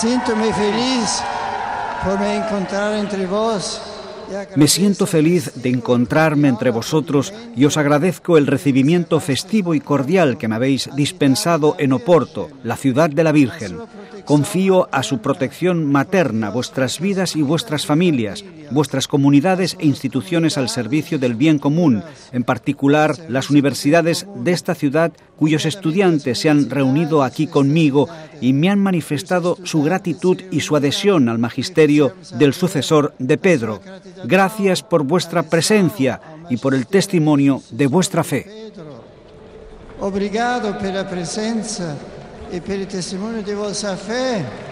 Siento-me feliz por me encontrar entre vos. Me siento feliz de encontrarme entre vosotros y os agradezco el recibimiento festivo y cordial que me habéis dispensado en Oporto, la ciudad de la Virgen. Confío a su protección materna vuestras vidas y vuestras familias, vuestras comunidades e instituciones al servicio del bien común, en particular las universidades de esta ciudad cuyos estudiantes se han reunido aquí conmigo y me han manifestado su gratitud y su adhesión al magisterio del sucesor de Pedro. Gracias por vuestra presencia y por el testimonio de vuestra fe. Obrigado per la presenza e per il testimonio di vostra fe.